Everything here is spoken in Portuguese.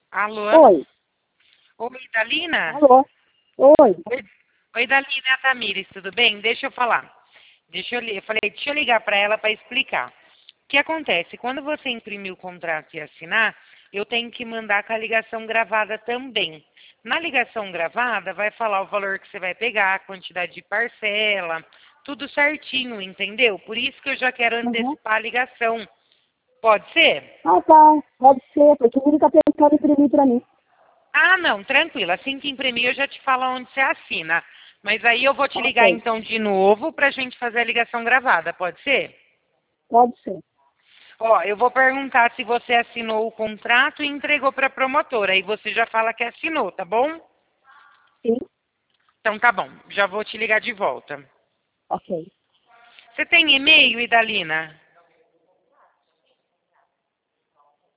Alô? Oi. Oi, Dalina? Alô? Oi. Oi, Dalina, é a Tamires, tudo bem? Deixa eu falar. Eu falei, deixa eu ligar para ela para explicar. O que acontece? Quando você imprimir o contrato e assinar, eu tenho que mandar com a ligação gravada também. Na ligação gravada, vai falar o valor que você vai pegar, a quantidade de parcela, tudo certinho, entendeu? Por isso que eu já quero Uhum. antecipar a ligação. Pode ser? Ah, tá. Pode ser, porque ele está tentando imprimir para mim. Ah, não, tranquilo. Assim que imprimir, eu já te falo onde você assina. Mas aí eu vou te ligar Ok. então de novo para a gente fazer a ligação gravada, pode ser? Pode ser. Ó, eu vou perguntar se você assinou o contrato e entregou para a promotora. Aí você já fala que assinou, tá bom? Sim. Então tá bom, já vou te ligar de volta. Ok. Você tem e-mail, Idalina?